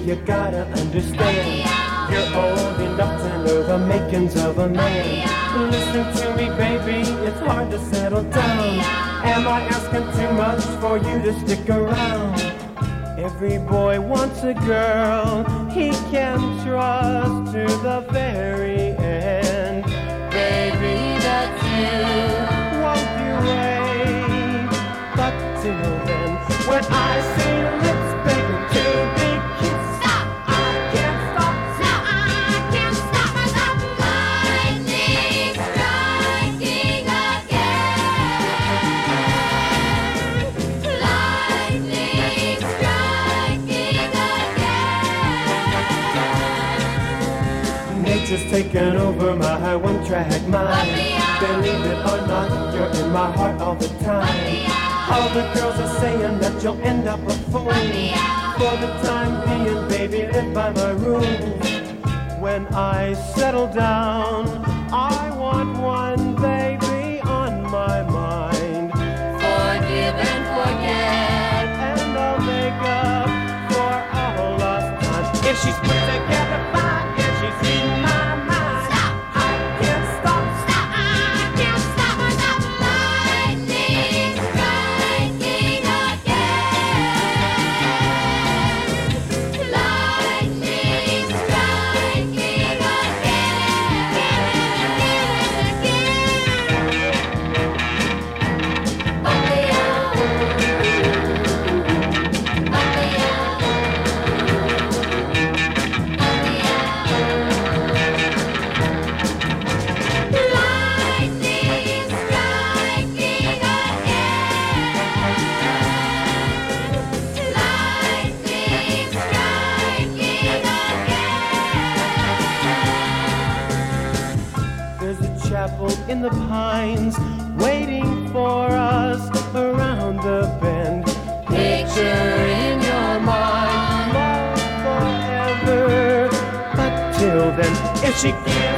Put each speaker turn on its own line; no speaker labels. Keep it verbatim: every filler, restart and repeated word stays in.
you gotta understand. You're old enough to know the makings of a man. Listen to me, baby, it's hard to settle down. Am I asking too much for you to stick around? Every boy wants a girl he can trust to the very end. Baby, that's you, won't you wait? But till then, when I see lips begging to be kissed,
Stop!
I can't stop.
No, I can't stop myself. Lightning striking again. Lightning striking again.
Nature's taken over my one-track mind. Believe it or not, you're in my heart all the time. All the girls are saying that you'll end up a fool. For the time being, baby, live by my rules. When I settle down, I want one baby on my mind.
Forgive and forget.
And I'll make up for all lost time. If she's put together fine, if she's in my mind,
Stop!
I can't stop.
Stop! I can't stop myself. Lightning striking again. Lightning striking again and again and again.
There's a chapel in the pines waiting for us around the bend. Picture in your mind, love forever. But till then, if she gives